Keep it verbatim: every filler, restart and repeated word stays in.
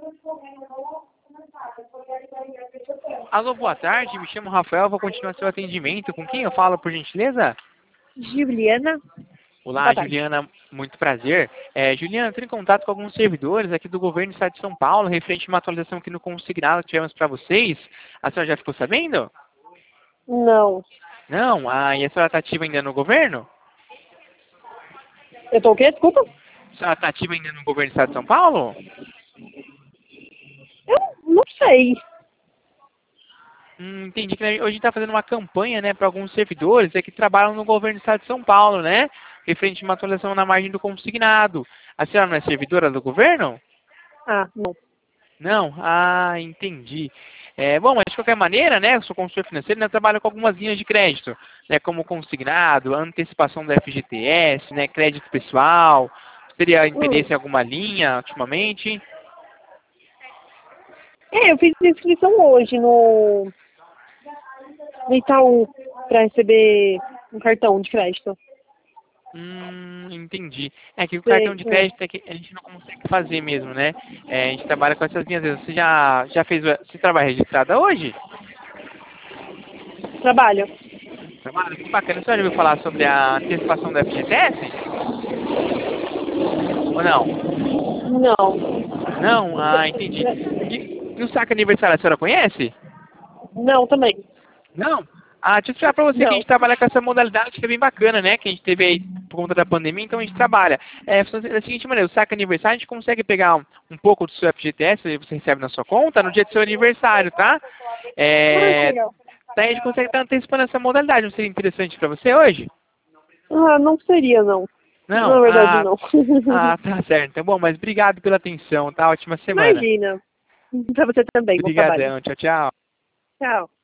Alô, boa tarde, me chamo Rafael, vou continuar seu atendimento. Com quem eu falo, por gentileza? Juliana. Olá, Boa tarde. Juliana, muito prazer. É, Juliana, estou em contato com alguns servidores aqui do governo do estado de São Paulo, referente a uma atualização aqui no consignado que tivemos para vocês. A senhora já ficou sabendo? Não. Não? Ah, e a senhora está ativa ainda no governo? Eu tô o quê? Desculpa? A senhora está ativa ainda no governo do estado de São Paulo? Eu não sei. Hum, entendi que hoje a gente está fazendo uma campanha, né, para alguns servidores é, que trabalham no governo do estado de São Paulo, né? Referente a uma atualização na margem do consignado. A senhora não é servidora do governo? Ah, não. Não? Ah, entendi. É, bom, mas de qualquer maneira, né, eu sou consultor financeiro, né, eu trabalho com algumas linhas de crédito, né, como consignado, antecipação do F G T S, né, crédito pessoal. Teria Hum. interesse em alguma linha ultimamente? É, eu fiz inscrição hoje no, no Itaú pra receber um cartão de crédito. Hum, entendi. É que o cartão Sei, de hum. crédito é que a gente não consegue fazer mesmo, né? É, a gente trabalha com essas linhas. Você já, já fez, o- você trabalha registrada hoje? Trabalho. Trabalha, que bacana. Você já ouviu falar sobre a antecipação do F G T S? Ou não? Não. Não? Ah, entendi. E, e o saque aniversário a senhora conhece? Não, também. Não? Ah, deixa eu explicar pra você que a Não. gente trabalha com essa modalidade que é bem bacana, né? Que a gente teve aí por conta da pandemia, então a gente trabalha. É, funciona da seguinte maneira, o saque aniversário, a gente consegue pegar um, um pouco do seu F G T S, você recebe na sua conta, no dia do seu aniversário, tá? Ah, que É, legal. daí a gente consegue estar antecipando essa modalidade. Não seria interessante pra você hoje? Ah, não seria, não. Não? Na verdade, Ah, não. ah, tá certo. Então, bom, mas obrigado pela atenção, tá? Ótima semana. Imagina. Pra você também, bom trabalho. Obrigadão. Tchau, tchau. Tchau.